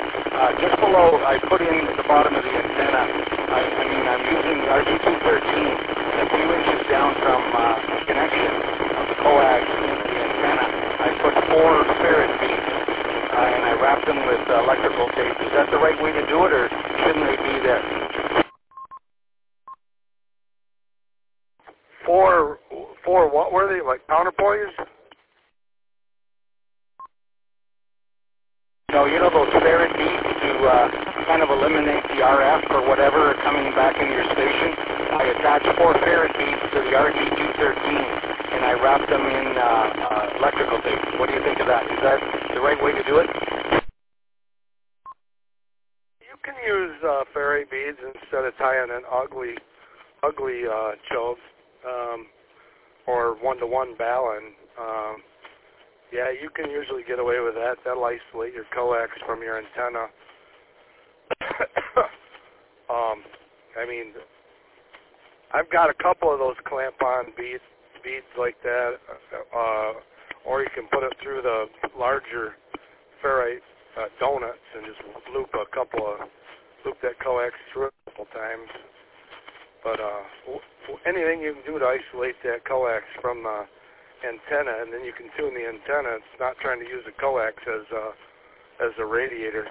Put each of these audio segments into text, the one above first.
Just below, I put in at the bottom of the antenna, I'm using RG213, and a few inches down from the connection of the coax into the antenna, I put 4 ferret beads, and I wrapped them with electrical tape. Is that the right way to do it, or shouldn't they be there? Four, what were they, like counterpoise? No, you know those ferret beads to kind of eliminate the RF or whatever coming back into your station? I attached 4 ferret beads to the RG213, and I wrapped them in electrical tape. What do you think of that? Is that the right way to do it? You can use ferret beads instead of tying an ugly choke, or one-to-one balun. Yeah, you can usually get away with that. That'll isolate your coax from your antenna. I've got a couple of those clamp-on beads like that, or you can put it through the larger ferrite donuts and just loop that coax through it a couple times. But anything you can do to isolate that coax from the antenna, and then you can tune the antenna. It's not trying to use the coax as a radiator.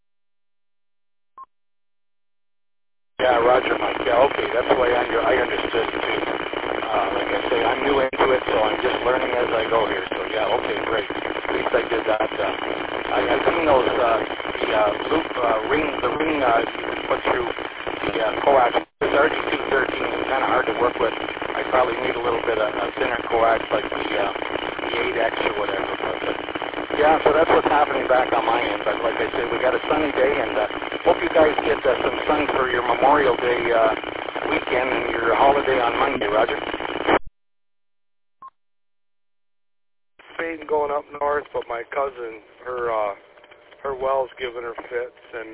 Yeah, Roger, Mike. Yeah, okay, that's the way I understood it too. Like I say, I'm new into it, so I'm just learning as I go here. So yeah, okay, great. At least I did that. I've seen those loop rings, the ring you put through the coax. This RG213 is kind of hard to work with. I probably need a little bit of a thinner coax like the 8X or whatever. But yeah, so that's what's happening back on my end. But like I said, we got a sunny day, and hope you guys get some sun for your Memorial Day weekend and your holiday on Monday, Roger. Fading going up north, but my cousin, her well's giving her fits, and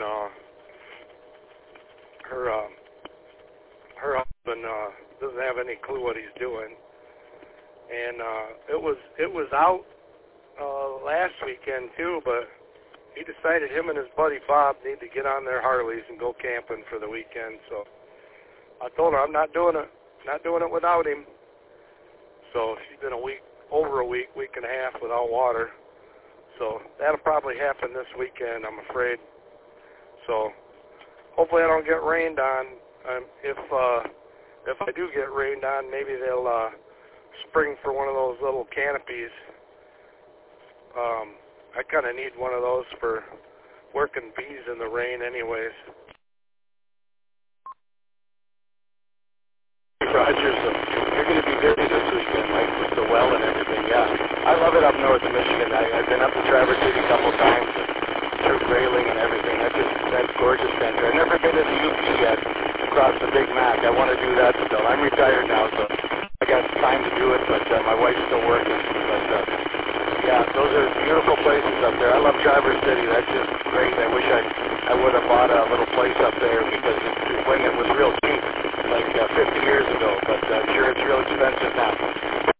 her husband doesn't have any clue what he's doing. And it was out last weekend too, but he decided him and his buddy Bob need to get on their Harleys and go camping for the weekend. So I told her I'm not doing it without him. So she's been over a week and a half without water. So that'll probably happen this weekend, I'm afraid. So hopefully I don't get rained on. If I do get rained on, maybe they'll spring for one of those little canopies. I kind of need one of those for working bees in the rain anyways. Roger, so you're going to be busy this weekend, Mike, with the well and everything. Yeah, I love it up north of Michigan. I've been up to Traverse City a couple times, through Grayling and everything. That's gorgeous country. I've never been to the UP yet, across the Big Mac. I want to do that still. I'm retired now, so I got time to do it, but my wife's still working. But yeah, those are beautiful places up there. I love Traverse City. That's just great. I wish I would have bought a little place up there because when it was real cheap, like 50 years ago. But I'm sure it's real expensive now.